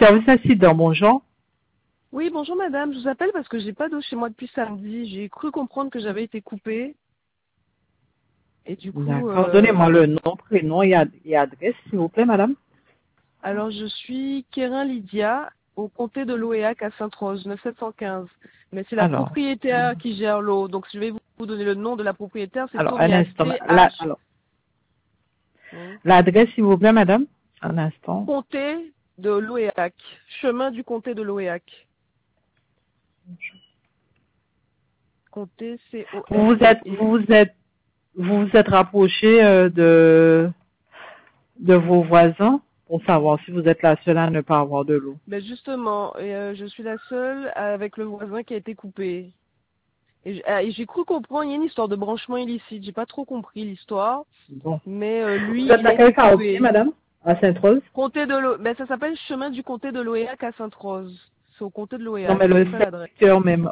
service incident, bonjour. Oui, bonjour madame, je vous appelle parce que j'ai pas d'eau chez moi depuis samedi. J'ai cru comprendre que j'avais été coupée. Et du coup, D'accord. Donnez-moi le nom, prénom et adresse, s'il vous plaît, madame. alors je suis Kérin Lydia, au comté de l'Oéac à Sainte-Rose, 9715. Mais c'est la Alors, propriétaire qui gère l'eau. Donc je vais vous donner le nom de la propriétaire, c'est un Tobias, instant. TH. L'adresse, s'il vous plaît, madame. Un instant. Comté de l'Oéac, chemin du comté de l'Oéac. Comté, Vous vous êtes, C-O-N-T-E. vous vous êtes rapproché de vos voisins pour savoir si vous êtes la seule à ne pas avoir de l'eau. Ben justement, je suis la seule avec le voisin qui a été coupé. Et j'ai cru comprendre, il y a une histoire de branchement illicite. J'ai pas trop compris l'histoire, Bon. mais lui, Vous êtes il a à été quel quartier, coupé. madame? À Sainte-Rose? Ben ça s'appelle chemin du comté de l'Oéac à Sainte-Rose. C'est au comté de Non, l'Oéac, mais le c'est ça l'adresse. secteur même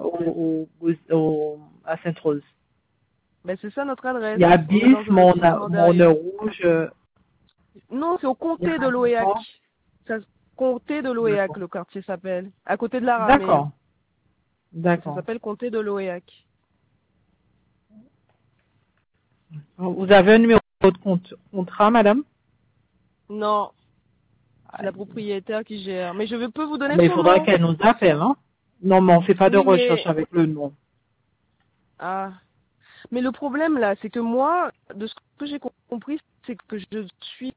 à Sainte-Rose. Ben c'est ça notre adresse. Il y a On est bis, dans un lotissement Mon derrière. Rouge, Non, c'est au il y comté a de un l'Oéac. enfant. Ça, comté de l'Oéac, D'accord. le quartier s'appelle. À côté de la Ramée. D'accord. Ça D'accord. s'appelle comté de l'Oéac. Vous avez un numéro de contrat, madame? Non, c'est la Aïe. propriétaire qui gère. Mais peux vous donner Mais il son faudra nom. qu'elle nous appelle, hein? Non, mais on fait pas de Oui, recherche mais avec le nom. ah. Mais le problème là, c'est que moi, de ce que j'ai compris, c'est que je suis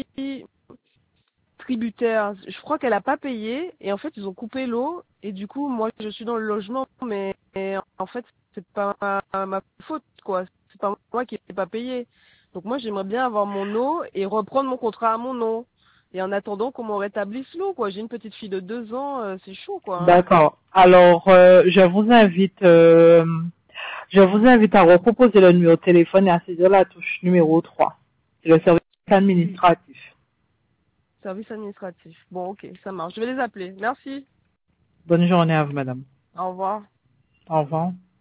tributaire. Je crois qu'elle a pas payé et en fait ils ont coupé l'eau et du coup moi je suis dans le logement mais en fait c'est pas ma faute quoi. C'est pas moi qui n'ai pas payé. Donc moi j'aimerais bien avoir mon eau et reprendre mon contrat à mon nom. Et en attendant qu'on me rétablisse l'eau quoi. J'ai une petite fille de 2 ans, c'est chaud quoi. Hein. D'accord. Alors, je vous invite à reproposer le numéro de téléphone et à saisir la touche numéro 3. C'est le service administratif. Service administratif. Bon ok, ça marche. Je vais les appeler. Merci. Bonne journée à vous, madame. Au revoir. Au revoir.